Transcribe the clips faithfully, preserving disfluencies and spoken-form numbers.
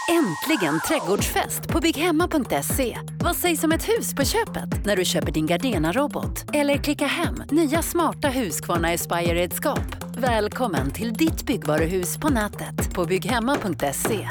Äntligen trädgårdsfest på bygghemma punkt se. Vad sägs om ett hus på köpet när du köper din Gardena-robot? Eller klicka hem nya smarta Husqvarna Aspire-redskap. Välkommen till ditt byggvaruhus på nätet på bygghemma punkt se.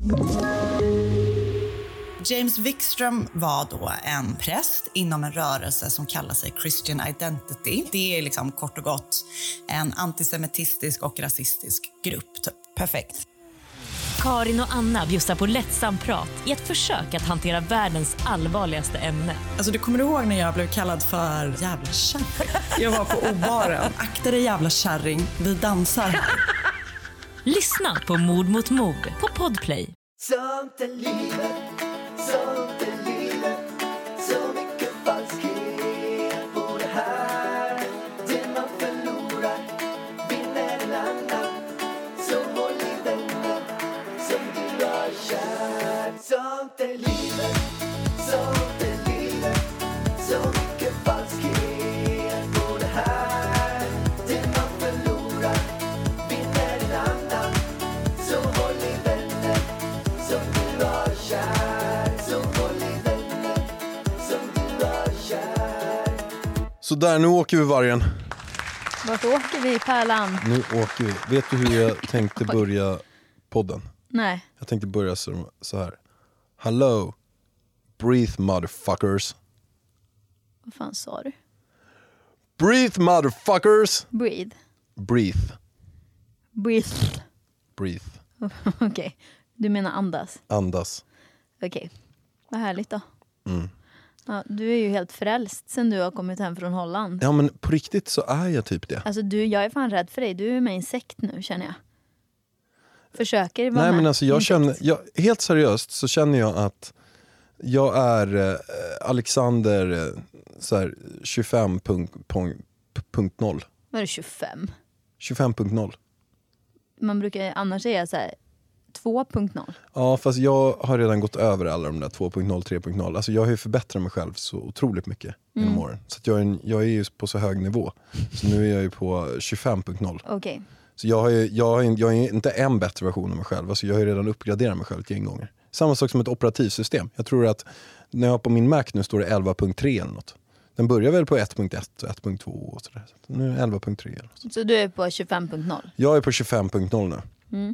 James Wikström var då en präst inom en rörelse som kallar sig Christian Identity. Det är liksom kort och gott en antisemitistisk och rasistisk grupp. Typ. Perfekt. Karin och Anna bjussar på lättsam prat i ett försök att hantera världens allvarligaste ämne. Alltså du kommer ihåg när jag blev kallad för jävla kärring? Jag var på O-baren. Akta dig jävla kärring, vi dansar. Lyssna på Mord mot mord på Podplay. Sånt är livet, sånt är livet. Så mycket falskhet på det här. Det man förlorar vinner en annan. Så håll i vänner som du har kär. Sånt är livet, sånt är livet. Så mycket falskhet på det här. Det man förlorar vinner en annan. Så håll i vänner som du har kär. Så håll i vänner som du har kär. Så där, nu åker vi vargen. Vart åker vi, Pärlan? Nu åker vi. Vet du hur jag tänkte börja podden? Nej. Jag tänkte börja så, så här. Hello, breathe motherfuckers. Vad fan sa du? Breathe motherfuckers. Breathe. Breathe. Breathe. Breathe. Okej. Okay. Du menar andas? Andas. Okej. Okay. Vad härligt då. Mm. Ja, du är ju helt frälst sen du har kommit hem från Holland. Ja, men på riktigt så är jag typ det. Alltså du, jag är fan rädd för dig. Du är med i en sekt nu, känner jag. Försöker vara Nej, med. men alltså jag känner, jag, helt seriöst så känner jag att jag är eh, Alexander eh, så här, tjugofem punkt noll. Vad är det, tjugofem? tjugofem punkt noll. Man brukar annars säga så här två punkt noll. Ja, fast jag har redan gått över alla de där två punkt noll, tre punkt noll. Alltså jag har ju förbättrat mig själv så otroligt mycket Mm. genom åren. Så att jag, är, en- jag är ju på så hög nivå. Så nu är jag ju på tjugofem punkt noll. Okej. Så jag, har ju, jag, har, ju- jag är inte en bättre version av mig själv. Alltså jag har ju redan uppgraderat mig själv ett gäng gånger. Samma sak som ett operativsystem. Jag tror att när jag har på min Mac nu står det elva punkt tre eller något. Den börjar väl på ett punkt ett och ett punkt två och sådär. Så nu är det elva punkt tre eller något. Så du är på tjugofem punkt noll? Jag är på tjugofem punkt noll nu. Mm.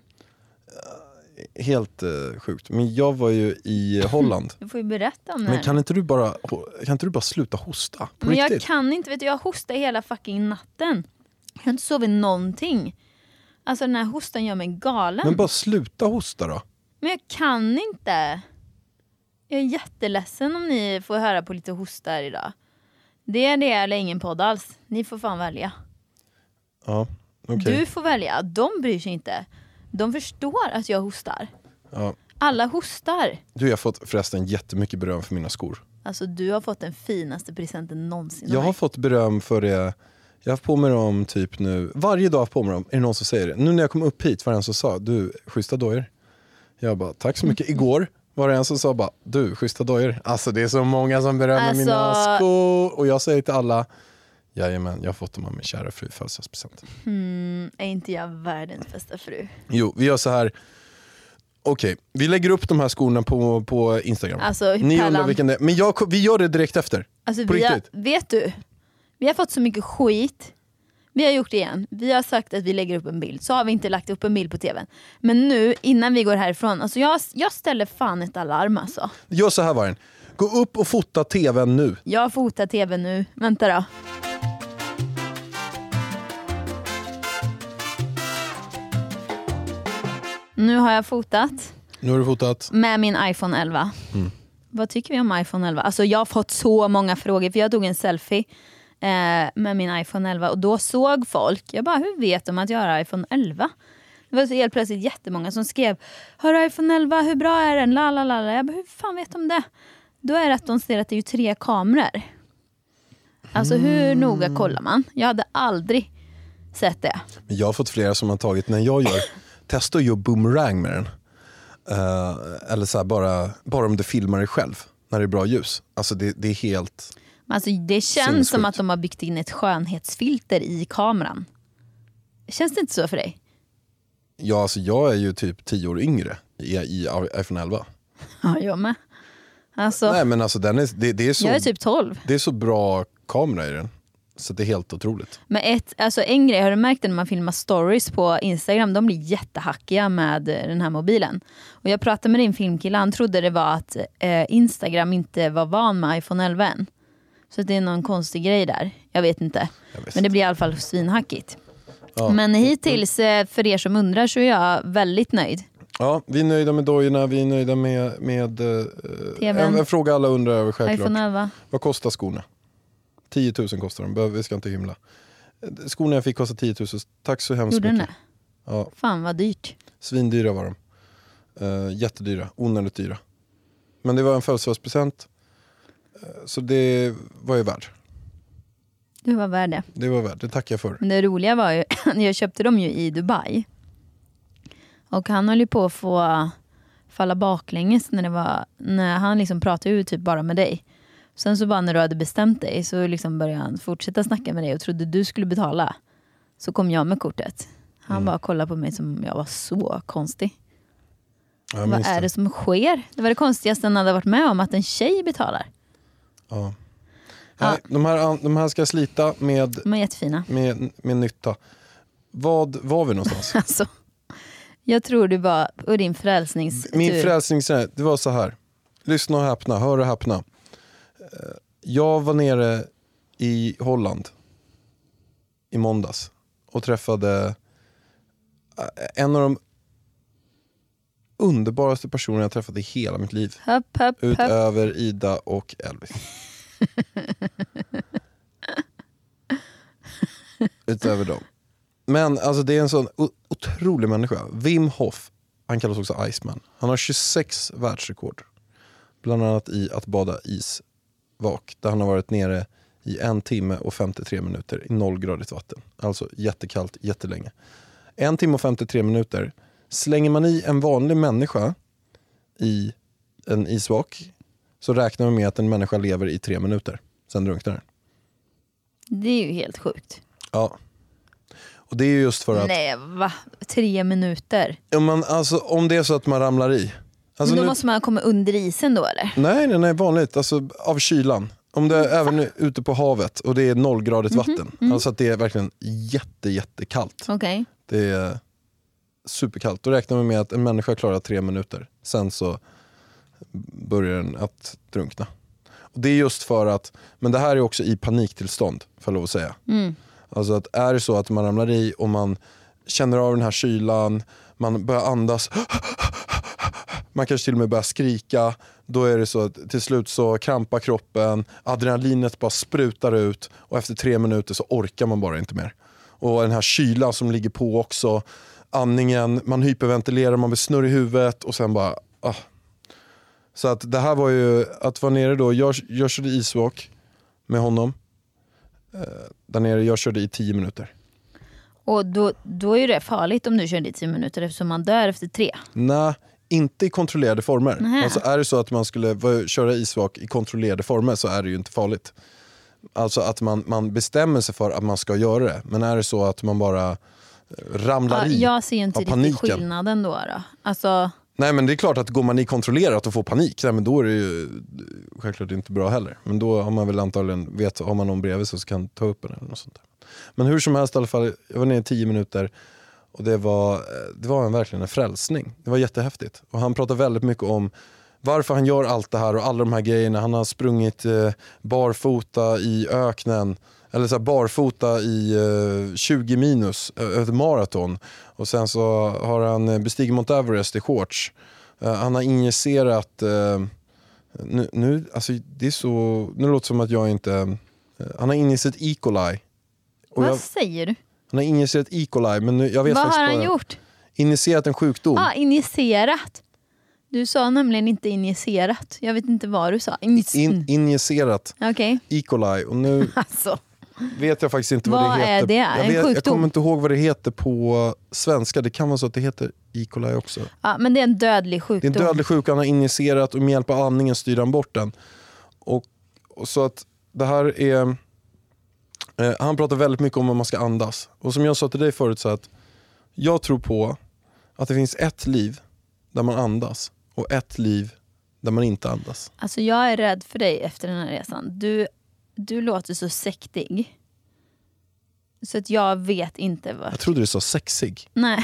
Helt uh, sjukt. Men jag var ju i Holland. Du får ju berätta om det Men här. kan inte du bara, kan inte du bara sluta hosta? På Men jag riktigt? kan inte, vet du, jag hostar hela fucking natten. Jag har inte sovit någonting. Alltså den här hostan gör mig galen. Men bara sluta hosta då. Men jag kan inte. Jag är jätteledsen om ni får höra på lite hostar idag. Det är det eller ingen podd alls. Ni får fan välja. Ja, okej. Du får välja. De bryr sig inte. De förstår att jag hostar. Ja. Alla hostar. Du, jag har fått förresten jättemycket beröm för mina skor. Alltså du har fått den finaste presenten någonsin. Jag av har mig. fått beröm för det. Jag har haft på mig dem typ nu. Varje dag har jag haft på mig dem. Är det någon som säger det? Nu när jag kom upp hit var det en som sa, du, schyssta dojor. Jag bara, tack så mycket. Igår var det en som sa bara, du, schyssta dojor. Alltså det är så många som berömmer Alltså- mina skor. Och jag säger till alla, jajamän, jag har fått dem av min kära fru födelsedagspresent. Mm, är inte jag världens bästa fru? Jo, vi gör så här. Okej, vi lägger upp de här skorna på, på Instagram. Alltså, Ni Pärlan. undrar vilken det är. Men jag, vi gör det direkt efter. Alltså, På vi har, riktigt. vet du? Vi har fått så mycket skit. Vi har gjort det igen. Vi har sagt att vi lägger upp en bild. Så har vi inte lagt upp en bild på tvn. Men nu, innan vi går härifrån. Alltså jag, jag ställer fan ett alarm alltså. Gör så här, Vargen. Gå upp och fota tvn nu. Jag fotar tv nu. Vänta då. Nu har jag fotat Nu har du fotat. med min iPhone elva. Mm. Vad tycker vi om iPhone elva? Alltså jag har fått så många frågor. För jag tog en selfie eh, med min iPhone elva. Och då såg folk. Jag bara, hur vet de att jag har iPhone elva? Det var så helt plötsligt jättemånga som skrev, har du iPhone elva? Hur bra är den? La, la, la, la. Jag bara, hur fan vet de det? Då är det att de ser att det är ju tre kameror. Alltså hur noga kollar man? Jag hade aldrig sett det. Men jag har fått flera som har tagit, när jag gör, testa att göra boomerang med den. Uh, eller så här, bara, bara om du filmar dig själv. När det är bra ljus. Alltså det, det är helt... Alltså det känns Sinnessjukt. som att de har byggt in ett skönhetsfilter i kameran. Känns det inte så för dig? Ja, alltså jag är ju typ tio år yngre. i, i iPhone elva. Ja, jag med. Alltså, Nej, men alltså den är, det, det är så, jag är typ tolv. det är så bra kamera i den. Så det är helt otroligt. Men ett, alltså en grej, har du märkt när man filmar stories på Instagram, de blir jättehackiga med den här mobilen. Och jag pratade med din filmkille, han trodde det var att eh, Instagram inte var van med iPhone elva än. Så det är någon konstig grej där, jag vet inte. Jag vet Men det inte. blir i alla fall svinhackigt. Ja. Men hittills, eh, för er som undrar, så är jag väldigt nöjd. Ja, vi är nöjda med dojorna, vi är nöjda med, med uh, en, en fråga alla undrar över självklart. iPhone elva. Vad kostar skorna? tio tusen kostar de, Behöver- vi ska inte hymla. Skorna jag fick kostar tio tusen, tack så hemskt Gjorde den mycket. det? Ja, Fan vad dyrt. svindyra var de. Uh, jättedyra, onödigt dyra. Men det var en födelsedagspresent, uh, så det var ju värd. Du var värd det. Det var värd, det tackar jag för. Men det roliga var ju, jag köpte dem ju i Dubai. Och han höll ju på att få falla baklänges när det var, när han liksom pratade ju typ bara med dig. Sen så bara när du hade bestämt dig så liksom började han fortsätta snacka med dig och trodde du skulle betala. Så kom jag med kortet. Han Mm. bara kollade på mig som jag var så konstig. Ja, jag Vad minns är det som sker? Det var det konstigaste han hade varit med om, att en tjej betalar. Ja. Ja. Nej, de, här, de här ska jag slita med, De är jättefina. med, med nytta. Vad var vi någonstans? Alltså, jag tror du var på din frälsningstur. Min frälsningsresa, det var så här. Lyssna och häpna, hör och häpna. Eh, Jag var nere i Holland i måndags och träffade eh, en av de underbaraste personer jag träffat i hela mitt liv. Höpp, höpp, höpp. Utöver Ida och Elvis. Utöver dem. Men alltså det är en sån o- otrolig människa. Wim Hof, han kallas också Iceman. Han har tjugosex världsrekord. Bland annat i att bada isvak. Där han har varit nere i en timme och femtiotre minuter i nollgradigt vatten. Alltså jättekallt, jättelänge. En timme och femtiotre minuter. Slänger man i en vanlig människa i en isvak, så räknar man med att en människa lever i tre minuter. Sen drunknar den. Det är ju helt sjukt. Ja. Och det är ju just för att Nej, va? Tre minuter. om, man, alltså, om det är så att man ramlar i. Alltså Men då nu, måste man komma under isen då, eller? nej, nej, nej, vanligt. Alltså av kylan. Om det är även ute på havet och det är nollgradigt vatten. Alltså att det är verkligen jätte, jättekallt. Okej. Det är superkallt. Då räknar man med att en människa klarar tre minuter. Sen så börjar den att drunkna. Och det är just för att, men det här är också i paniktillstånd, för lov att säga. Mm. Alltså att är det så att man ramlar i och man känner av den här kylan, man börjar andas, man kanske till och med börjar skrika, då är det så att till slut så krampar kroppen, adrenalinet bara sprutar ut och efter tre minuter så orkar man bara inte mer. Och den här kylan som ligger på också, andningen, man hyperventilerar, man blir snurr i huvudet och sen bara ah. Så att det här var ju att vara nere då, jag, jag körde isvak med honom eh, där nere, jag körde i tio minuter. Och då, då är det farligt om du kör dit tio minuter eftersom man dör efter tre. Nej, inte i kontrollerade former. Nähä. Alltså är det så att man skulle va- köra isvak i kontrollerade former så är det ju inte farligt. Alltså att man, man bestämmer sig för att man ska göra det. Men är det så att man bara eh, ramlar Ja, i jag ser ju inte av riktigt paniken. skillnaden då. då. Alltså, Nej, men det är klart att går man i kontrollerat och får panik, nej, men då är det ju självklart inte bra heller. Men då har man väl antagligen, vet, har man någon bredvid så kan ta upp en eller något sånt där. Men hur som helst i alla fall, jag var nere i tio minuter och det var, det var en, verkligen en frälsning. Det var jättehäftigt. Och han pratar väldigt mycket om varför han gör allt det här och alla de här grejerna. Han har sprungit eh, barfota i öknen, eller så här barfota i eh, tjugo minus, eh, ett maraton. Och sen så har han bestigit Mount Everest i shorts. Eh, han har injicerat, eh, nu, nu, alltså det är så, nu låter det som att jag inte, eh, han har injicerat E. coli. Och vad jag, säger du? han har injicerat E. coli, men nu, jag vet Vad faktiskt har han bara- gjort? Injicerat en sjukdom. Ah, injicerat. Du sa nämligen inte injicerat. Jag vet inte vad du sa. Injic- In, injicerat Okej, E. coli. Och nu alltså. vet jag faktiskt inte vad, Vad det är heter. det? Jag, En vet, jag sjukdom? kommer inte ihåg vad det heter på svenska. Det kan vara så att det heter E. coli också. Ja, men det är en dödlig Det är sjukdom. en dödlig sjuka, han har injicerat och med hjälp av andningen styr han bort den. Och, och så att det här är... Eh, han pratar väldigt mycket om hur man ska andas. Och som jag sa till dig förut så att jag tror på att det finns ett liv där man andas och ett liv där man inte andas? Alltså jag är rädd för dig efter den här resan. Du, du låter så sektig. Så att jag vet inte vad... Jag trodde du sa sexig. Nej.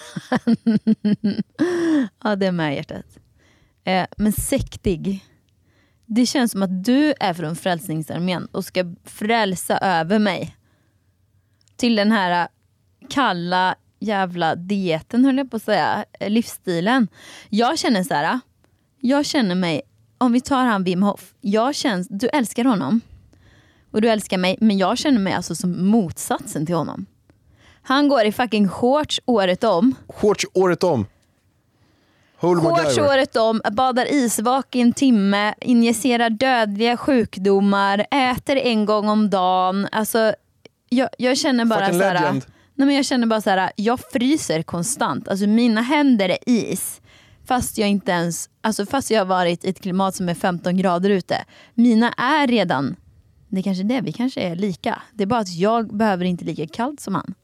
Ja, det är med hjärtat. Eh, men sektig. Det känns som att du är från Frälsningsarmén och ska frälsa över mig. Till den här kalla jävla dieten, höll jag på att säga. Livsstilen. Jag känner så här. Jag känner mig, om vi tar han Wim Hof. Jag känns, du älskar honom. Och du älskar mig. Men jag känner mig alltså som motsatsen till honom. Han går i fucking shorts året om. Shorts året om. Shorts året om, badar isvak i en timme, injicerar dödliga sjukdomar, äter en gång om dagen. Alltså, jag, jag känner bara så här, nej men jag känner bara så här, jag fryser konstant. Alltså mina händer är is. Fast jag inte ens, alltså fast jag har varit i ett klimat som är femton grader ute. Mina är redan, det är kanske det, vi kanske är lika. Det är bara att jag behöver inte lika kallt som han.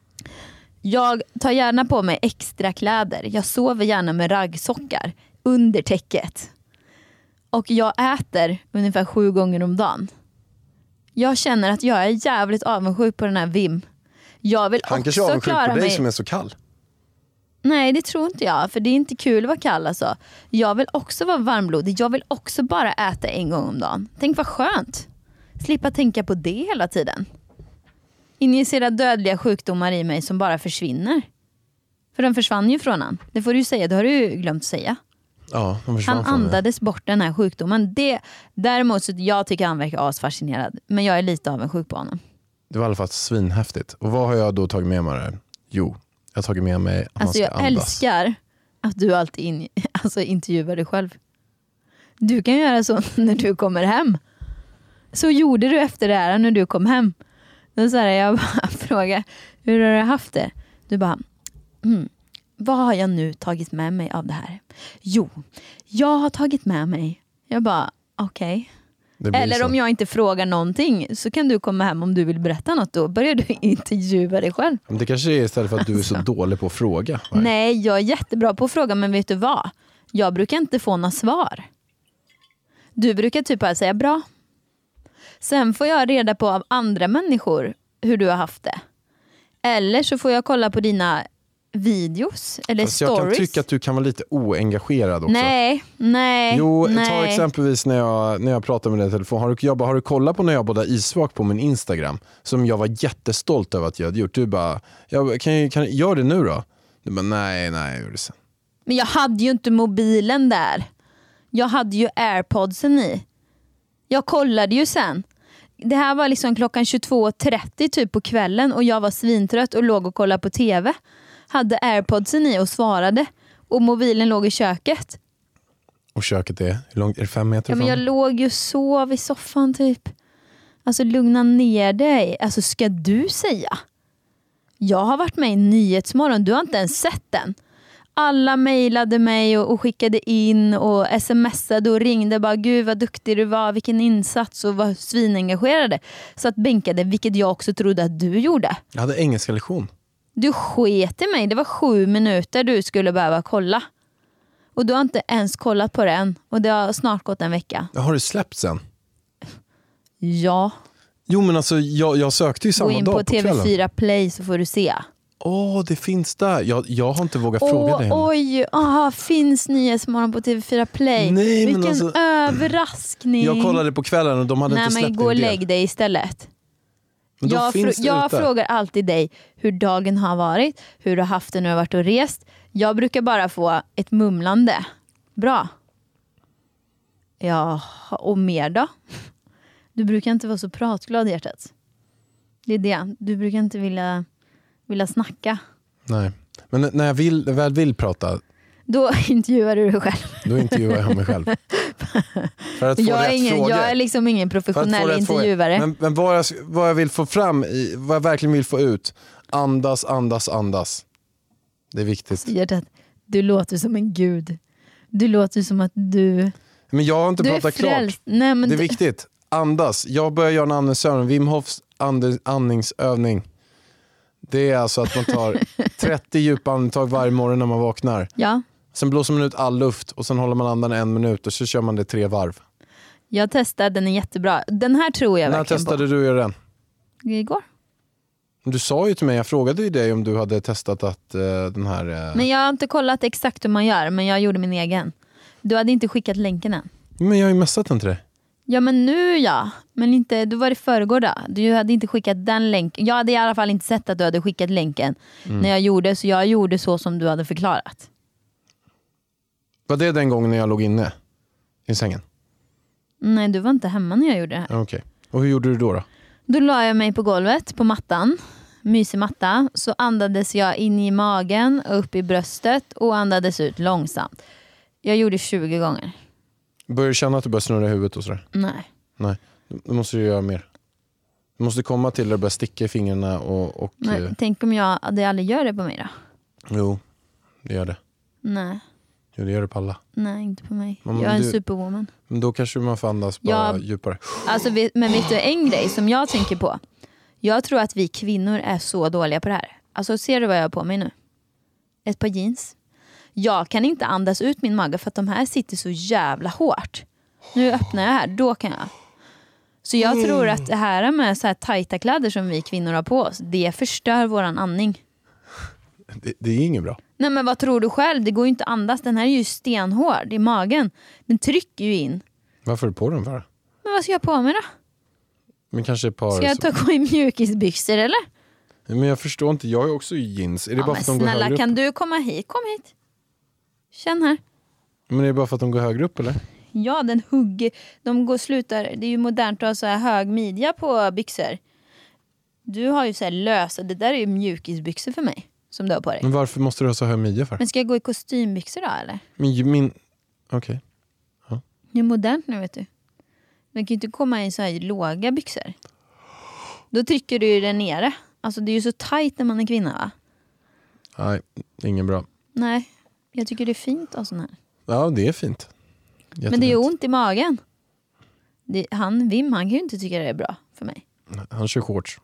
Jag tar gärna på mig extra kläder. Jag sover gärna med raggsockar under täcket. Och jag äter ungefär sju gånger om dagen. Jag känner att jag är jävligt avundsjuk på den här Wim. Jag vill Han också kanske är avundsjuk klara på dig mig... som är så kall. Nej, det tror inte jag. För det är inte kul att vara kall alltså. Jag vill också vara varmblodig. Jag vill också bara äta en gång om dagen. Tänk vad skönt. Slippa tänka på det hela tiden. Injicera dödliga sjukdomar i mig som bara försvinner. För de försvann ju från han. Det får du ju säga, det har du ju glömt säga. Ja, de försvann han från andades det. bort den här sjukdomen. Det, däremot så jag tycker han verkar asfascinerad. Men jag är lite avundsjuk på honom. Det var i alla fall svinhäftigt. Och vad har jag då tagit med mig där? Jo, jag har tagit med mig att alltså man ska jag andas. älskar att du alltid in, alltså intervjuar dig själv. Du kan göra så när du kommer hem. Så gjorde du efter det här när du kom hem. Då så här, jag bara frågar, hur har du haft det? Du bara, mm, vad har jag nu tagit med mig av det här? Jo, jag har tagit med mig. Jag bara, okej. Okay. Eller så. om jag inte frågar någonting så kan du komma hem om du vill berätta något. Då börjar du intervjua dig själv. Men det kanske är istället för att du är så dålig på att fråga. Nej. Nej, jag är jättebra på att fråga, men vet du vad? Jag brukar inte få några svar. Du brukar typ bara säga bra. Sen får jag reda på av andra människor hur du har haft det. Eller så får jag kolla på dina videos eller Fast stories. Jag kan tycka att du kan vara lite oengagerad också. Nej, nej. Jo, nej. ta exempelvis när jag, när jag pratar med dig i telefon. Har du, jag bara, har du kollat på när jag badade isvak på min Instagram? Som jag var jättestolt över att jag hade gjort. Du bara, jag, kan, kan, gör det nu då? Du bara, nej, nej, jag gör det sen. Men jag hade ju inte mobilen där. Jag hade ju AirPodsen i. Jag kollade ju sen. Det här var liksom klockan tjugotvå trettio typ på kvällen och jag var svintrött och låg och kollade på tv. Hade AirPodsen i och svarade. Och mobilen låg i köket. Och köket är, hur långt är det, fem meter ja, men jag låg ju och sov i soffan typ. Alltså lugna ner dig. Alltså ska du säga? Jag har varit med i Nyhetsmorgon. Du har inte ens sett den. Alla mejlade mig och, och skickade in och smsade och ringde. Bara, gud vad duktig du var, vilken insats, och var svinengagerade. Så att bänkade, vilket jag också trodde att du gjorde. Jag hade engelska lektion. Du sket i mig. Det var sju minuter du skulle behöva kolla. Och du har inte ens kollat på det än. Och det har snart gått en vecka. Har du släppt sen? Ja. Jo men alltså jag, jag sökte ju samma dag på Gå in på T V fyra kvällen. Play så får du se. Åh, oh, det finns där. Jag, jag har inte vågat oh, fråga dig. Oj, aha, finns Nyhetsmorgon på T V fyra Play? Nej, vilken men alltså, överraskning. Jag kollade på kvällen och de hade Nej, inte släppt men gå och en del. lägg dig istället. Men jag finns fr- jag frågar alltid dig hur dagen har varit, hur du har haft det när du har varit och rest. Jag brukar bara få ett mumlande. Bra. Ja, och mer då? Du brukar inte vara så pratglad i hjärtat. Det är det. Du brukar inte vilja, vilja snacka. Nej, men när jag vill, väl vill prata, då intervjuar du dig själv. Då intervjuar jag mig själv. För att få jag, är rätt ingen, frågor. jag är liksom ingen professionell intervjuare. Men, men vad, jag, vad jag vill få fram, i, vad jag verkligen vill få ut, andas, andas, andas. Det är viktigt. Hjärtat, du låter som en gud. Du låter som att du... Men jag har inte du pratat klart. Nej, men det är du... viktigt. Andas. Jag börjar göra en andningsövning. Wim Hofs and- andningsövning. Det är alltså att man tar trettio djupa andetag varje morgon när man vaknar. Ja. Sen blåser man ut all luft och sen håller man andan en minut och så kör man det tre varv. Jag testade, den är jättebra. Den här tror jag När verkligen testade på. du att göra den? Igår. Du sa ju till mig, jag frågade ju dig om du hade testat att uh, den här... Uh... Men jag har inte kollat exakt hur man gör, men jag gjorde min egen. Du hade inte skickat länken än. Men jag har ju messat den till dig. Ja men nu ja, men inte, då var det förrgår då. Du hade inte skickat den länken. Jag hade i alla fall inte sett att du hade skickat länken mm. när jag gjorde, så jag gjorde så som du hade förklarat. Var det den gången när jag låg inne i sängen? Nej, du var inte hemma när jag gjorde det här. Okej. Okay. Och hur gjorde du då då? Då la jag mig på golvet på mattan, mysig matta, så andades jag in i magen och upp i bröstet och andades ut långsamt. Jag gjorde tjugo gånger. Börjar du känna att du börjar snurra i huvudet och sådär? Nej. Nej, då måste du göra mer. Du måste komma till där du börjar sticka i fingrarna och... och Nej, eh... tänk om jag det aldrig gör det på mig då? Jo, det gör det. Nej. Jo, det gör det på alla. Nej, inte på mig. Men jag är en du... superwoman. Men då kanske man får andas bara jag... djupare. Alltså, men vet du en grej som jag tänker på? Jag tror att vi kvinnor är så dåliga på det här. Alltså, ser du vad jag har på mig nu? Ett par jeans. Jag kan inte andas ut min mage för att de här sitter så jävla hårt. Nu öppnar jag här, då kan jag. Så jag mm. tror att det här med så här tajta kläder som vi kvinnor har på oss, det förstör våran andning. Det, det är inget bra. Nej, men vad tror du själv? Det går ju inte att andas. Den här är ju stenhård i magen. Den trycker ju in. Varför är du på den för? Men vad ska jag på mig då? Men kanske ett par... Ska jag ta gå i mjukisbyxor eller? Men jag förstår inte, jag är också i jeans. Är det ja, bara för att de går högre upp? Snälla, kan du komma hit? Kom hit. Känn här. Men är det bara för att de går högre upp eller? Ja, den hugger. De går slutar. Det är ju modernt att ha så här hög midja på byxor. Du har ju så här lösa. Det där är ju mjukisbyxor för mig. Som du har på dig. Men varför måste du ha så hög midja för? Men ska jag gå i kostymbyxor då eller? Men min... Okej. Okay. Ja. Det är modernt nu, vet du. Man kan ju inte komma i så här låga byxor. Då trycker du ju den nere. Alltså det är ju så tajt när man är kvinna, va? Nej, ingen bra. Nej, jag tycker det är fint av sån här. Ja, det är fint. Jättefint. Men det är ont i magen. Det, han, Wim, han kan ju inte tycka det är bra för mig. Han kör shorts.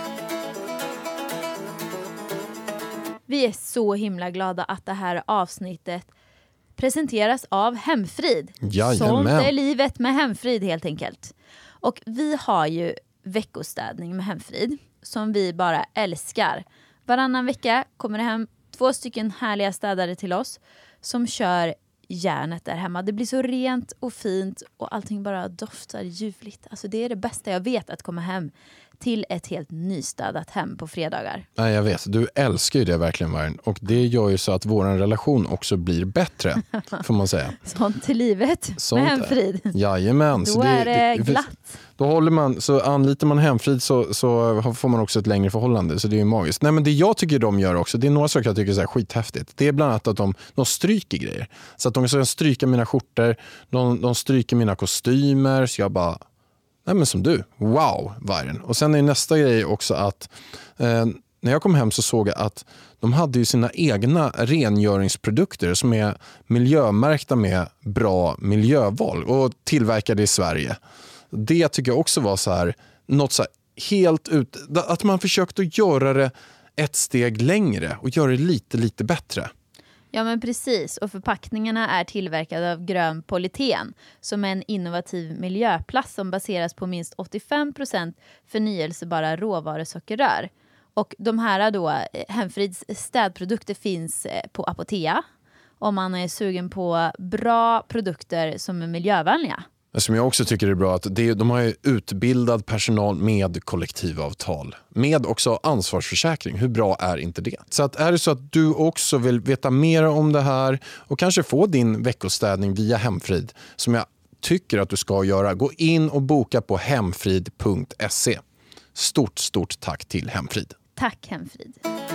Vi är så himla glada att det här avsnittet presenteras av Hemfrid. Jajamän. Sånt är livet med Hemfrid helt enkelt. Och vi har ju veckostädning med Hemfrid som vi bara älskar. Varannan vecka kommer det hem två stycken härliga städare till oss som kör järnet där hemma. Det blir så rent och fint och allting bara doftar ljuvligt. Alltså det är det bästa jag vet, att komma hem till ett helt nystädat hem på fredagar. Nej, jag vet. Du älskar ju det verkligen, Vargen. Och det gör ju så att vår relation också blir bättre, får man säga. Sånt till livet Sånt med Hemfrid. Är. Jajamän. Då så det, är det, det glatt. Då håller man, så anlitar man Hemfrid så, så får man också ett längre förhållande. Så det är ju magiskt. Nej, men det jag tycker de gör också, det är några saker jag tycker är så här skithäftigt. Det är bland annat att de, de stryker grejer. Så att de kan stryka mina skjortor, de, de stryker mina kostymer, så jag bara... Nej, men som du. Wow, Vargen. Och sen är nästa grej också att eh, när jag kom hem så såg jag att de hade ju sina egna rengöringsprodukter som är miljömärkta med bra miljöval och tillverkade i Sverige. Det tycker jag också var så här, något så här helt ut, att man försökte göra det ett steg längre och göra det lite, lite bättre. Ja, men precis. Och förpackningarna är tillverkade av grön polyten som är en innovativ miljöplast som baseras på minst åttiofem procent förnyelsebara råvarusockerrör. Och de här då, Hemfrids städprodukter finns på Apotea om man är sugen på bra produkter som är miljövänliga. Som jag också tycker är bra att det, de har ju utbildad personal med kollektivavtal. Med också ansvarsförsäkring. Hur bra är inte det? Så att är det så att du också vill veta mer om det här och kanske få din veckostädning via Hemfrid, som jag tycker att du ska göra, gå in och boka på hemfrid punkt se. Stort, stort tack till Hemfrid. Tack Hemfrid.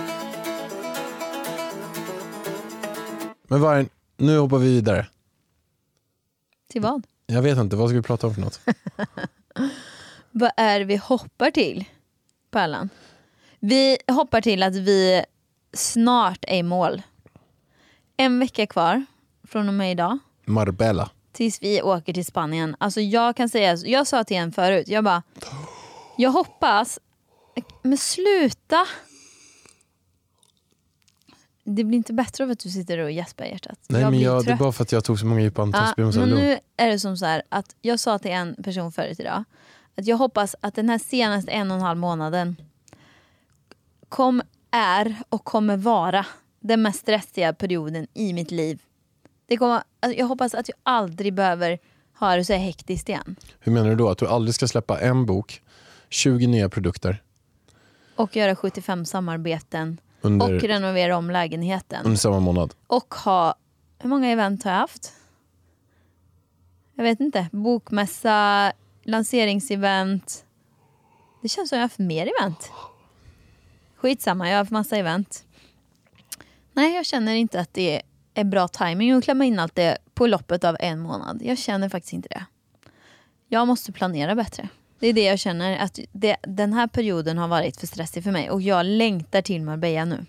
Men Vargen, nu hoppar vi vidare. Till vad? Jag vet inte, vad ska vi prata om för något? Vad är vi hoppar till, Pärlan? Vi hoppar till att vi snart är i mål. En vecka kvar från och med idag. Marbella. Tills vi åker till Spanien. Alltså jag kan säga, jag sa till en förut, jag bara, jag hoppas, men sluta. det blir inte bättre av att du sitter och gäspar i hjärtat. Nej, jag men blir jag, det är trött. bara för att jag tog så många djupa andetag. Ja, men nu är det som så här att jag sa till en person förut idag att jag hoppas att den här senaste en och en halv månaden kom, är och kommer vara den mest stressiga perioden i mitt liv. Det kommer, alltså jag hoppas att jag aldrig behöver ha det så här hektiskt igen. Hur menar du då? Att du aldrig ska släppa en bok, tjugo nya produkter Och göra sjuttiofem samarbeten under, och renovera om lägenheten. under samma månad? Och ha, hur många event har jag haft? Jag vet inte. Bokmässa, lanseringsevent. Det känns som jag har haft mer event. Skitsamma, jag har haft massa event. Nej, jag känner inte att det är bra timing att klämma in allt det på loppet av en månad. Jag känner faktiskt inte det. Jag måste planera bättre. Det är det jag känner, att det, den här perioden har varit för stressig för mig. Och jag längtar till Marbella nu.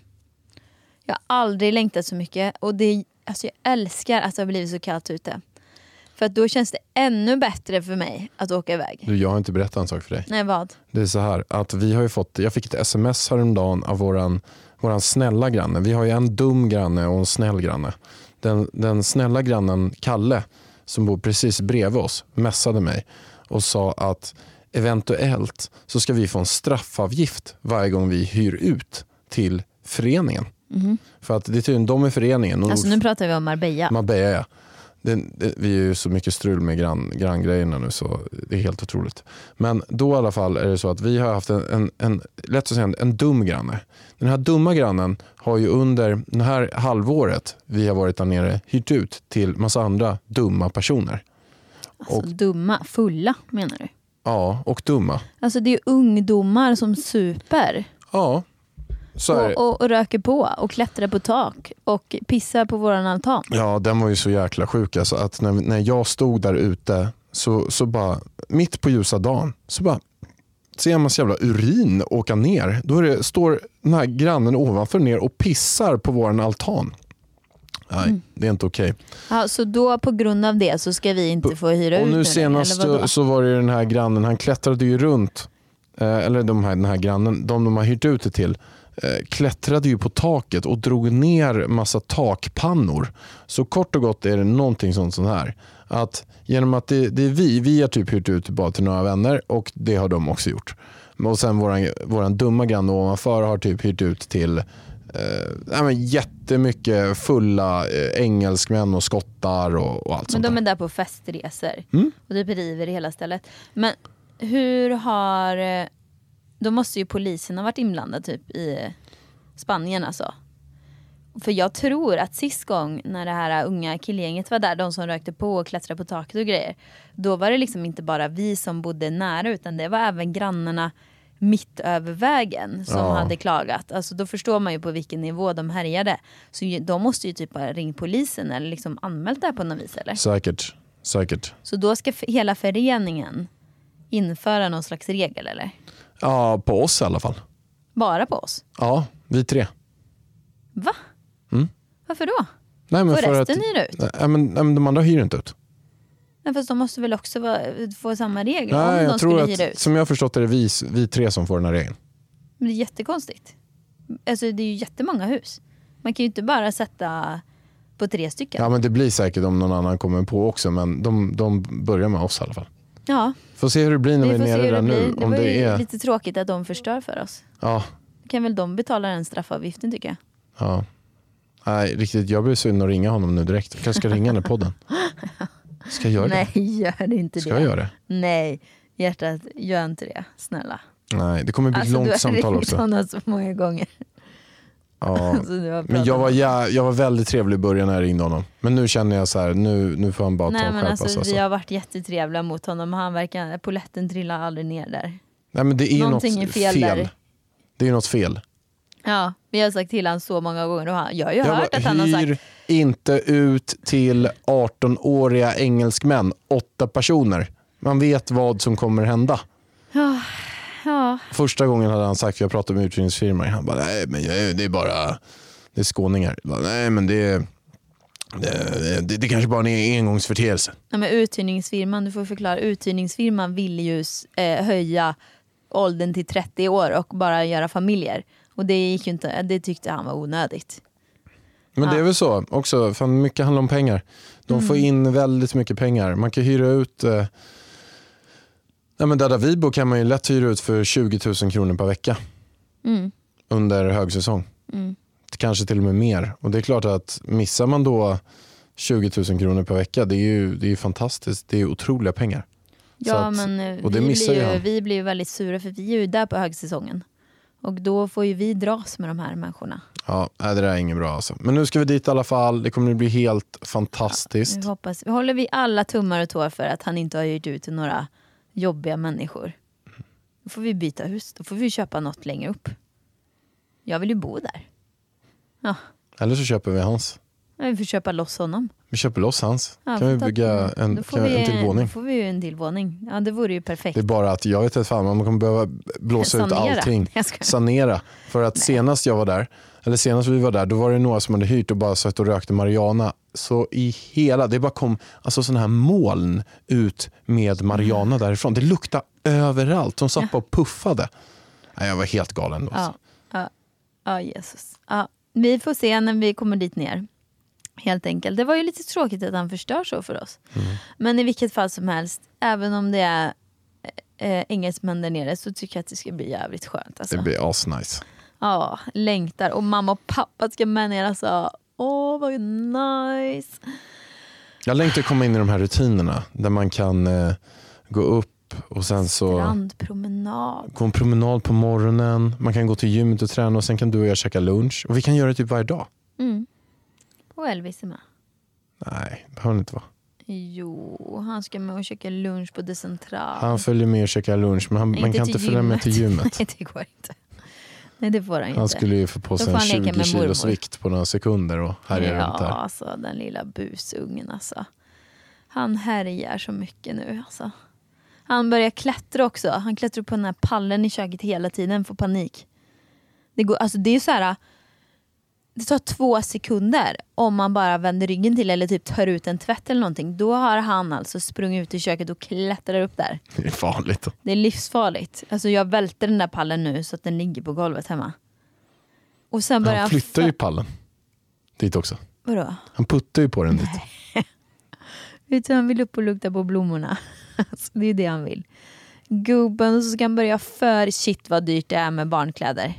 Jag har aldrig längtat så mycket. Och det, alltså jag älskar att det har blivit så kallt ute. För att då känns det ännu bättre för mig att åka iväg. Du, jag har inte berättat en sak för dig. Nej, vad? Det är så här att vi har ju fått, jag fick ett sms häromdagen av våran, våran snälla granne. Vi har ju en dum granne och en snäll granne. Den, den snälla grannen Kalle som bor precis bredvid oss messade mig och sa att eventuellt så ska vi få en straffavgift varje gång vi hyr ut till föreningen. Mm. För att det är tydligen de i föreningen. Och alltså nu pratar vi om Marbella. Marbella, ja. Det, det, vi är ju så mycket strul med grann, granngrejerna nu så det är helt otroligt. Men då i alla fall är det så att vi har haft en, en, en lätt att säga en, en dum granne. Den här dumma grannen har ju under det här halvåret vi har varit där nere hyrt ut till massa andra dumma personer. Alltså och, dumma, fulla menar du? Ja, och dumma. Alltså det är ungdomar som super. Ja. Så är det. Och, och, och röker på och klättrar på tak och pissar på våran altan. Ja, den var ju så jäkla sjuk alltså, att när, när jag stod där ute så, så bara mitt på ljusa dagen så bara ser jag en massa jävla urin åka ner. Då är det, står den här grannen ovanför ner och pissar på våran altan. Nej, mm. det är inte okej. Okay. Ja, så då på grund av det så ska vi inte få hyra och ut nu nu, senast så, så var det den här grannen, han klättrade ju runt eh, eller de här, den här grannen, de de har hyrt ut det till eh, klättrade ju på taket och drog ner massa takpannor. Så kort och gott är det någonting sånt sånt här att genom att det, det är vi, vi har typ hyrt ut bara till några vänner och det har de också gjort. Och sen våran, våran dumma granne ovanför har typ hyrt ut till eh, men jättemycket fulla eh, engelskmän och skottar och, och allt Men sånt de där. är där på festresor Mm. och typ river i hela stället. Men hur har... Då måste ju polisen ha varit inblandad typ i Spanien alltså. För jag tror att sist gång när det här unga killgänget var där, de som rökte på och klättrade på taket och grejer, då var det liksom inte bara vi som bodde nära utan det var även grannarna mitt över vägen som Ja. hade klagat. Alltså då förstår man ju på vilken nivå de härjade. Så ju- de måste ju typ ha ringt polisen eller liksom anmält det här på något vis eller? Säkert, säkert. Så då ska f- hela föreningen införa någon slags regel eller? Ja, på oss i alla fall. Bara på oss? Ja, vi tre. Va? Mm. Varför då? Nej, men Får för resten att, hyra ut? Nej, men, nej, men de andra hyr inte ut. Nej, fast de måste väl också vara, få samma regler om Nej, de jag tror skulle att, hyra ut. som jag har förstått är det vi, vi tre som får den här regeln. Men det är jättekonstigt. Alltså det är ju jättemånga hus. Man kan ju inte bara sätta på tre stycken. Ja, men det blir säkert om någon annan kommer på också, men de, de börjar med oss i alla fall. Ja, Får se hur det blir när vi, vi är får se nere hur det där blir. nu. Det Om var det ju är... lite tråkigt att de förstör för oss. Ja, Då kan väl de betala den straffavgiften tycker jag. ja. Nej, riktigt. Jag blir sugen att ringa honom nu direkt. Jag kanske ska ringa den i podden. Ska jag göra det? Nej, gör inte Ska det. jag göra det? Nej, hjärtat, gör inte det. Snälla. Nej, det kommer bli ett Alltså, långt du har samtal ringt också. honom så många gånger. Ja. Så du har Men pratat jag var, om- ja, jag var väldigt trevlig i början när jag ringde honom. Men nu känner jag så här, nu, nu får han bara ta Nej och men skärpa alltså, sig. Alltså. vi har varit jättetrevliga mot honom. Han verkar, poletten trillar aldrig ner där. Nej, men det är Någonting något är fel fel. där. Det är något fel. Ja, vi har sagt till han så många gånger och han, jag har ju Jag hört bara, att han har hyr sagt inte ut till arton-åriga engelskmän, åtta personer. Man vet vad som kommer hända. ja, ja, Första gången hade han sagt, jag pratade med uthyrningsfirman, han bara, nej men jag, det är bara, det är skåningar. Jag bara, nej men det är, det, det, det kanske bara är en engångsförteelse. ja men uthyrningsfirman, du får förklara, uthyrningsfirman vill ju eh, höja åldern till trettio år och bara göra familjer. Och det gick ju inte, det tyckte han var onödigt. Men det är väl så också, för mycket handlar om pengar. De mm. får in väldigt mycket pengar. Man kan hyra ut... Eh, nej men där vi bor kan man ju lätt hyra ut för tjugo tusen kronor per vecka. Mm. Under högsäsong. Mm. Kanske till och med mer. Och det är klart att missar man då tjugo tusen kronor per vecka, det är ju, det är ju fantastiskt. Det är otroliga pengar. Ja, att, men och det vi, missar blir ju, ju vi blir ju väldigt sura för vi är ju där på högsäsongen. Och då får ju vi dras med de här människorna. Ja, det där är inget bra alltså. Men nu ska vi dit i alla fall. Det kommer att bli helt fantastiskt. Ja, vi hoppas. Vi håller vi alla tummar och tår för att han inte har gjort ut till några jobbiga människor. Då får vi byta hus. Då får vi köpa något längre upp. Jag vill ju bo där. Ja. Eller så köper vi hans. Ja, vi får köpa loss honom. Vi köper loss hans. Ja, kan vi bygga en, kan vi, en till våning? Då får vi ju en till våning. Ja, det vore ju perfekt. Det är bara att jag vet inte fan, man kommer behöva blåsa ut allting. Sanera. För att Nej. senast jag var där, eller senast vi var där, då var det några som hade hyrt och bara satt och rökte marijuana. Så i hela, det bara kom alltså sådana här moln ut med marijuana mm. därifrån. Det luktade överallt. De satt ja. och puffade. Nej, jag var helt galen då. Ja, ja, ja Jesus. Ja. Vi får se när vi kommer dit ner. Helt enkelt. Det var ju lite tråkigt att han förstör så för oss. Mm. Men i vilket fall som helst, även om det är äh, engelsmän där nere, så tycker jag att det ska bli jävligt skönt. Alltså. Det blir asnice. Ja, längtar. Och mamma och pappa ska med ner. Alltså, åh, vad nice. Jag längtar att komma in i de här rutinerna där man kan eh, gå upp och sen så strandpromenad. Gå en promenad på morgonen. Man kan gå till gymmet och träna och sen kan du och jag käka lunch. Och vi kan göra det typ varje dag. Mm. Och Elvis är med. Nej, det behöver inte vara. Jo, han ska med och käka lunch på det central. Han följer med och käka lunch, men han, man kan inte följa med till gymmet. Nej, det går inte. Nej, det får han inte. Han skulle ju få på sig en tjugo kilos vikt på några sekunder och härjar ja, runt där. Ja, alltså den lilla busungen alltså. Han härjar så mycket nu alltså. Han börjar klättra också. Han klättrar på den här pallen i köket hela tiden, får panik. Det går, alltså det är så här. Det tar två sekunder om man bara vänder ryggen till eller typ tar ut en tvätt eller någonting. Då har han alltså sprungit ut i köket och klättrar upp där. Det är farligt då. Det är livsfarligt. Alltså jag välter den där pallen nu så att den ligger på golvet hemma. Och sen börjar han flyttar ju pallen dit också. Vadå? Han puttar ju på den dit. Vet du, han vill upp och lukta på blommorna. Alltså, det är det han vill. Gubben, och så ska han börja för shit vad dyrt det är med barnkläder.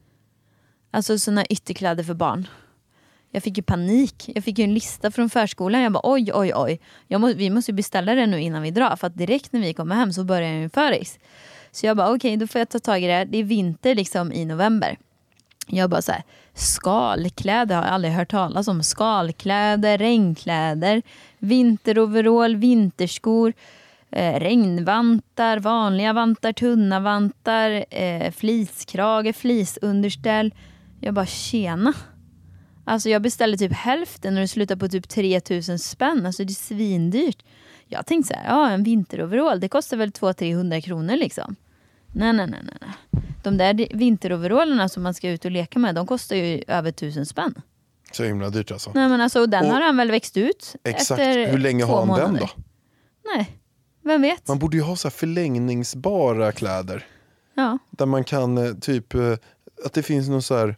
Alltså såna ytterkläder för barn. Jag fick ju panik. Jag fick ju en lista från förskolan. Jag bara oj, oj, oj. Jag må, vi måste beställa det nu innan vi drar. För att direkt när vi kommer hem så börjar jag en föris. Så jag bara okej, okay, då får jag ta tag i det här. Det är vinter liksom i november. Jag bara så här, skalkläder har jag aldrig hört talas om. Skalkläder, regnkläder, vinteroverall, vinterskor, eh, regnvantar, vanliga vantar, tunna vantar, eh, fliskrage, flisunderställ. Jag bara tjena. Alltså jag beställde typ hälften och det slutar på typ tre tusen spänn. Alltså det är svindyrt. Jag tänkte så här, ja en vinteroverall, det kostar väl två till trehundra kronor liksom. Nej, nej, nej, nej. De där vinteroverallerna som man ska ut och leka med, de kostar ju över tusen spänn. Så himla dyrt alltså. Nej men alltså, den och, har han väl växt ut exakt. Efter hur länge har han månader. Den då? Nej, vem vet? Man borde ju ha så här förlängningsbara kläder. Ja. Där man kan typ, att det finns någon så här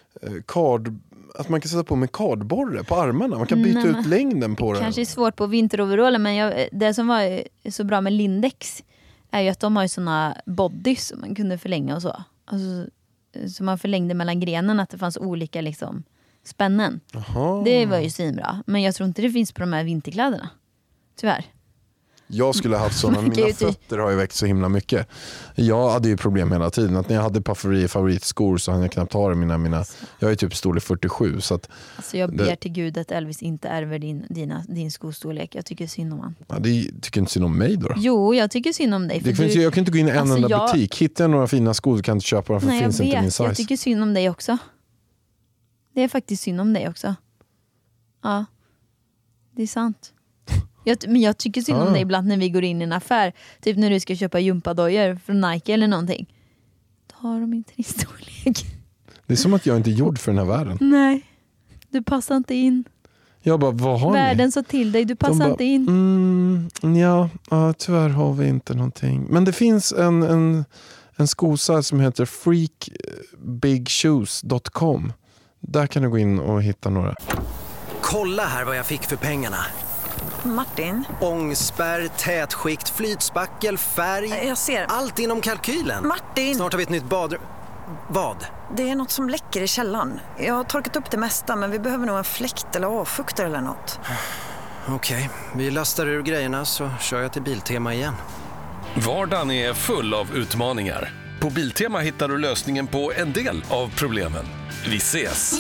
kard, att man kan sätta på med kardborre på armarna. Man kan byta Nej, ut längden på det. Kanske är svårt på vinteroverallen, men jag, det som var så bra med Lindex är ju att de har ju såna bodys som man kunde förlänga och så. Alltså, så man förlängde mellan grenen, att det fanns olika liksom spännen. Aha. Det var ju svinbra. Men jag tror inte det finns på de här vinterkläderna. Tyvärr. Jag skulle ha haft sådana, mina fötter har ju växt så himla mycket. Jag hade ju problem hela tiden. Att när jag hade Pufferi favoritskor så hade jag knappt ha det. Mina, mina, jag är typ storlek fyrtiosju. Så att alltså jag ber det, till Gud att Elvis inte ärver din, dina, din skostorlek. Jag tycker synd om han. Ja, det tycker inte synd om mig då? Jo, jag tycker synd om dig. För det finns, du, jag kan inte gå in i en alltså enda jag, butik. Hittar jag några fina skor så kan jag inte köpa dem, för nej, det finns jag inte vet, min size. Jag tycker synd om dig också. Det är faktiskt synd om dig också. Ja, det är sant. Jag, men jag tycker synd om ah. dig ibland när vi går in i en affär. Typ när du ska köpa gympadojor från Nike eller någonting. Då har de inte din storlek. Det är som att jag inte är gjord för den här världen. Nej, du passar inte in. Jag bara, vad har världen ni? sa till dig, du passar bara, inte in. Mm, ja, ja, tyvärr har vi inte någonting. Men det finns en, en, en skosajt som heter freak big shoes dot com. Där kan du gå in och hitta några. Kolla här vad jag fick för pengarna. Martin? Ångspärr, tätskikt, flytspackel, färg. Jag ser. Allt inom kalkylen. Martin! Snart har vi ett nytt badrum. Vad? Det är något som läcker i källaren. Jag har torkat upp det mesta, men vi behöver nog en fläkt eller avfuktare eller något. Okej, vi lastar ur grejerna så kör jag till Biltema igen. Vardagen är full av utmaningar. På Biltema hittar du lösningen på en del av problemen. Vi ses!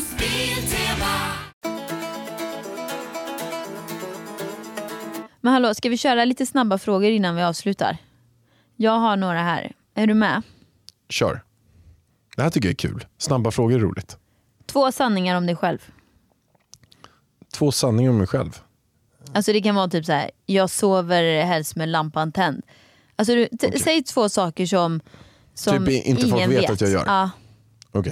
Men hallå, ska vi köra lite snabba frågor innan vi avslutar? Jag har några här. Är du med? Kör. Det här tycker jag är kul. Snabba frågor är roligt. Två sanningar om dig själv. Två sanningar om mig själv. Alltså det kan vara typ så här: jag sover helst med lampan tänd. Alltså du, t- okay. Säg två saker som, som typ inte ingen folk vet, vet att jag gör. Ja. Okej.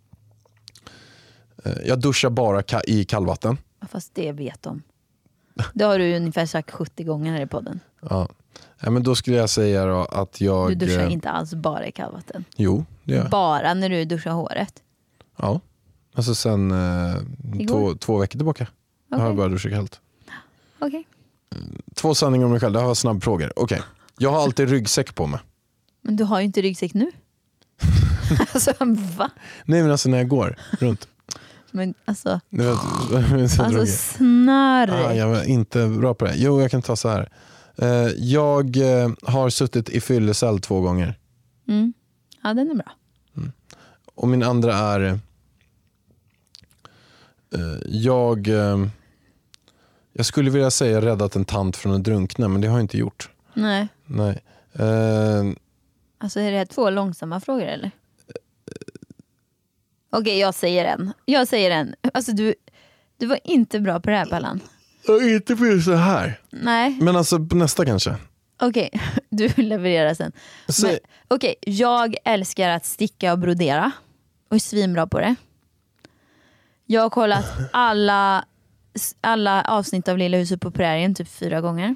Okay. Jag duschar bara ka- i kallvatten. Fast det vet de. Det har du ungefär sagt sjuttio gånger här i podden. Ja. Ja, men då skulle jag säga då att jag... Du duschar inte alls bara i kallvatten. Jo, det gör jag. Bara när du duschar håret. Ja. Alltså sen eh, två, två veckor tillbaka. Okay. Jag har bara duschat kallt. Okej. Okay. Två sanningar om mig själv. Det har snabbfrågor. Okej. Okay. Jag har alltid ryggsäck på mig. Men du har ju inte ryggsäck nu. Alltså, va? Nej, men alltså när jag går runt. Men alltså... Det var, alltså snarare. Ah, jag var inte bra på det. Jo, jag kan ta så här. Uh, jag uh, har suttit i fyllecell två gånger. Mm. Ja, den är bra. Mm. Och min andra är... Uh, jag... Uh, jag skulle vilja säga räddat en tant från att drunkna, men det har jag inte gjort. Nej. Nej. Uh, alltså är det två långsamma frågor eller? Okej, okay, jag säger en. Jag säger en. Alltså du, du var inte bra på det här, Pallan. Jag är inte på så här. Nej. Men alltså på nästa kanske. Okej, okay. Du levererar sen. Så... Okej, okay. Jag älskar att sticka och brodera. Och är svinbra på det. Jag har kollat alla, alla avsnitt av Lilla huset på prärien typ fyra gånger.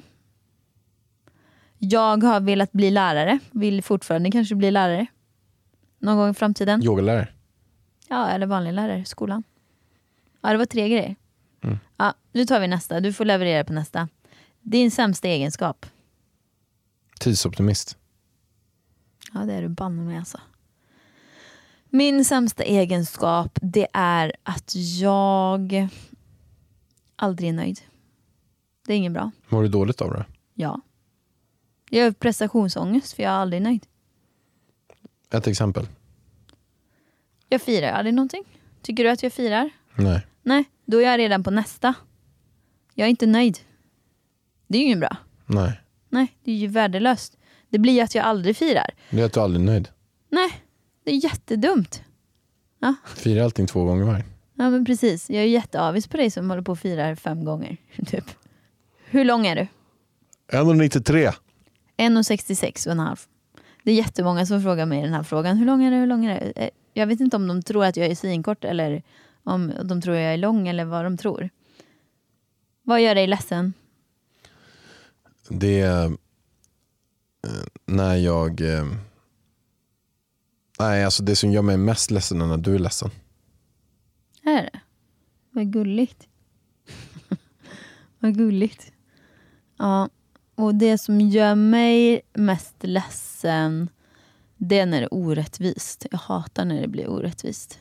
Jag har velat bli lärare. Vill fortfarande kanske bli lärare. Någon gång i framtiden. Yogalärare. Ja, eller vanlig lärare i skolan. Ja, det var tre grejer. Mm. Ja, nu tar vi nästa. Du får leverera på nästa. Din sämsta egenskap? Tidsoptimist. Ja, det är du banne med alltså. Min sämsta egenskap, det är att jag aldrig är nöjd. Det är inget bra. Mår du dåligt av det? Ja. Jag har prestationsångest för jag är aldrig nöjd. Ett exempel. Jag firar aldrig någonting. Tycker du att jag firar? Nej. Nej, då är jag redan på nästa. Jag är inte nöjd. Det är ju ingen bra. Nej. Nej, det är ju värdelöst. Det blir att jag aldrig firar. Det är att du aldrig är nöjd. Nej, det är jättedumt. Ja. Fira allting två gånger var. Ja, men precis. Jag är jätteavis på dig som håller på och firar fem gånger. Typ. Hur lång är du? en komma nittiotre. en komma sextiosex och en halv. Det är jättemånga som frågar mig den här frågan. Hur lång är du? Hur lång är du? Jag vet inte om de tror att jag är svinkort eller om de tror jag är lång eller vad de tror. Vad gör dig ledsen? Det är när jag... Nej, alltså det som gör mig mest ledsen är när du är ledsen. Är det? Vad gulligt. Vad gulligt. Ja, och det som gör mig mest ledsen, det är när det är orättvist. Jag hatar när det blir orättvist.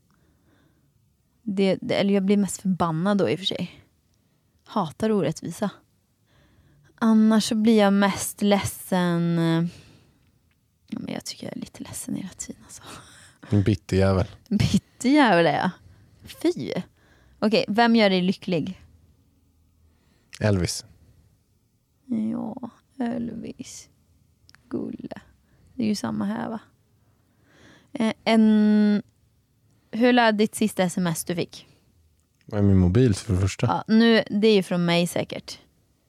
Det, det, eller jag blir mest förbannad då i och för sig. Hatar orättvisa. Annars så blir jag mest ledsen. Ja, men jag tycker jag är lite ledsen hela tiden. Alltså. En bitter jävel. Bitter jävel är jag. Fy. Okej, vem gör dig lycklig? Elvis. Ja, Elvis. Gulle. Det är ju samma här va? Eh, en... Hur lät ditt sista sms du fick? Vad är min mobil för det första? Ja, nu, det är ju från mig säkert.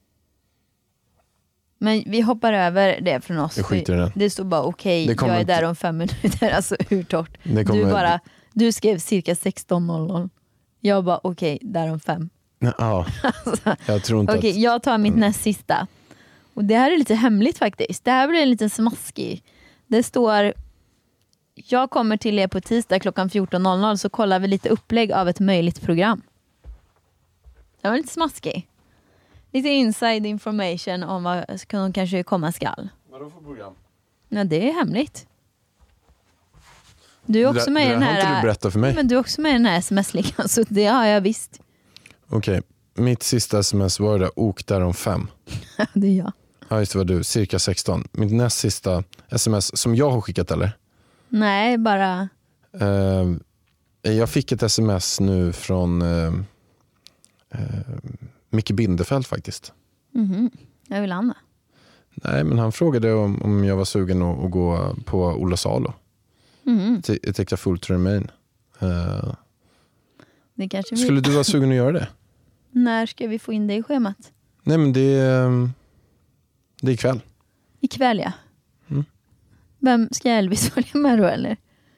Men vi hoppar över det från oss. Jag skiter i det. Det står bara okej, okay, jag är där om fem minuter. Alltså hur torrt. Kommer... Du, bara, du skrev cirka sexton noll noll. Jag bara okej, okay, där om fem. Ja, alltså, jag tror inte okay, att... jag tar mitt näst sista. Och det här är lite hemligt faktiskt. Det här blir en liten smaskig. Det står: jag kommer till er på tisdag klockan fjorton noll noll så kollar vi lite upplägg av ett möjligt program. Det var lite smaskig. Lite inside information om vad som kanske komma skall. Vadå för program? Ja, det är hemligt. Du är också det, med i den här... har inte du berättat för mig. Men du är också med i den här sms-ligan, så det har jag visst. Okej, okay. Mitt sista sms var det ok där om fem. Ja, det är jag. Ja, just det, var du. Cirka sexton. Mitt näst sista sms som jag har skickat, eller? Nej, bara... Uh, jag fick ett sms nu från uh, uh, Micke Bindefeld faktiskt. Mm-hmm. Jag vill Anna. Nej, men han frågade om, om jag var sugen att, att gå på Ola Salo. Mm. Jag tänkte full to remain. Uh, det kanske vi... Skulle du vara sugen att göra det? När ska vi få in det i schemat? Nej, men det är, det är ikväll. Ikväll, ja. Mm. Vem ska Elvis följa med då, eller?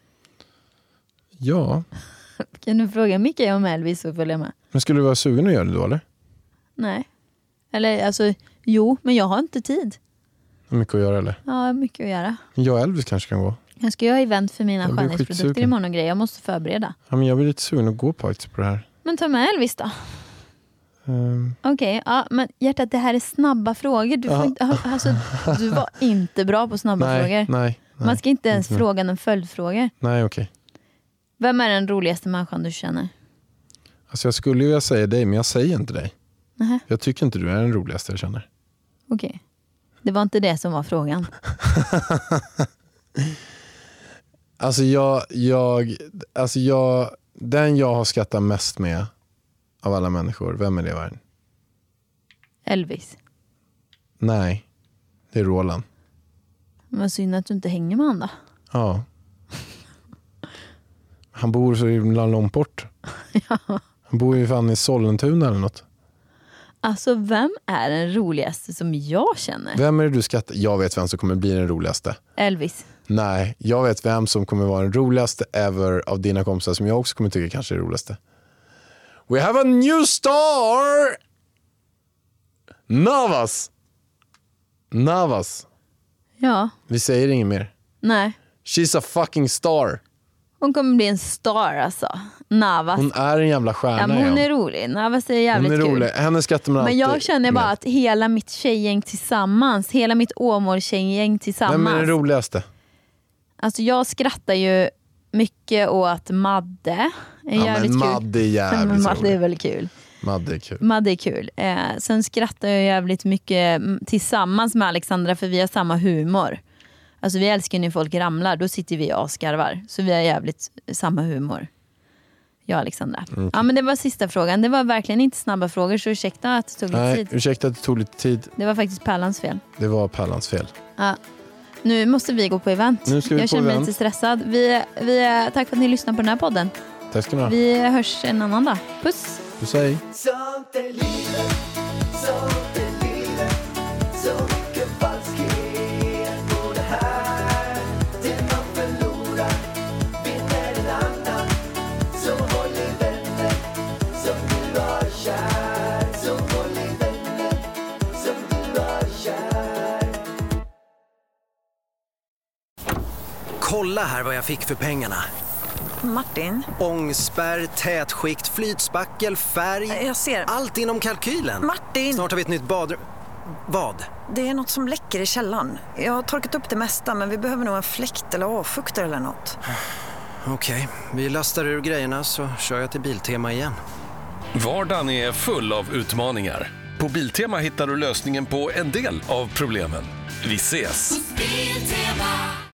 Ja. Kan du fråga Micke om Elvis får följa med? Men skulle du vara sugen att göra det då, eller? Nej. Eller alltså, jo, men jag har inte tid. Mycket att göra, eller? Ja, mycket att göra. Jag och Elvis kanske kan gå. Jag ska göra event för mina Jag blir skönhetsprodukter skitsugen. imorgon och grejer. Jag måste förbereda. Ja, men jag blir lite sugen att gå på, på det här. Men ta med Elvis då. Um, Okej, okay, ja, men hjärtat, det här är snabba frågor. Du, får inte, alltså, du var inte bra på snabba nej, frågor. Nej, nej. Man ska inte ens inte fråga någon följdfrågor. Nej, okej. Okay. Vem är den roligaste människan du känner? Alltså jag skulle ju vilja säga dig, men jag säger inte dig. Uh-huh. Jag tycker inte du är den roligaste jag känner. Okej. Okay. Det var inte det som var frågan. Alltså jag, jag, alltså jag, den jag har skrattat mest med av alla människor, vem är det i världen? Elvis. Nej, det är Roland. Men synd att du inte hänger med honom då. Ja. Han bor så himla långt bort. Ja. Han bor ju fan i Sollentuna eller något. Alltså vem är den roligaste som jag känner? Vem är det du skrattar? Jag vet vem som kommer bli den roligaste. Elvis. Nej, jag vet vem som kommer vara den roligaste ever av dina kompisar som jag också kommer tycka kanske är det roligaste. We have a new star! Navas! Navas. Ja. Vi säger inget mer. Nej. She's a fucking star. Hon kommer bli en star alltså. Navas. Hon är en jävla stjärna. Ja, men hon ja. är rolig. Navas är jävligt hon är kul. rolig. Henne skrattar man Men jag alltid känner bara med. att hela mitt tjejgäng tillsammans, hela mitt Åmål-tjejgäng tillsammans. Vem är den roligaste? Alltså jag skrattar ju mycket åt Madde. Är Ja, jävligt men kul. Madde är jävligt men Madde rolig. är väl kul. Madde är kul. Madde är kul. Eh, sen skrattar jag jävligt mycket tillsammans med Alexandra för vi har samma humor. Alltså vi älskar när folk ramlar, då sitter vi och asgarvar. Så vi har jävligt samma humor. Jag och Alexandra. Okay. Ja, men det var sista frågan. Det var verkligen inte snabba frågor, så ursäkta att det tog lite Nej, tid. ursäkta att det tog lite tid. Det var faktiskt Pärlans fel. Det var Pärlans fel. Ja. Nu måste vi gå på event. Nu ska vi jag på känner mig event. lite stressad. Vi, vi, tack för att ni lyssnar på den här podden. Tack ska ni ha. Vi hörs en annan dag. Puss! Puss, hej. Sånt är livet, sånt är livet. Så mycket falskhet på det här. Det man förlorar vinner en annan. Så håll i vänner som du har kär. Så håll i vänner som du har kär. Kolla här vad jag fick för pengarna. Martin, Ångspärr, tätskikt, flytspackel, färg. jag ser. Allt inom kalkylen. Martin! Snart har vi ett nytt badrum. Vad? Det är något som läcker i källaren. Jag har torkat upp det mesta, men vi behöver nog en fläkt eller avfuktare eller något. Okej, vi lastar ur grejerna så kör jag till Biltema igen. Vardagen är full av utmaningar. På Biltema hittar du lösningen på en del av problemen. Vi ses! Biltema.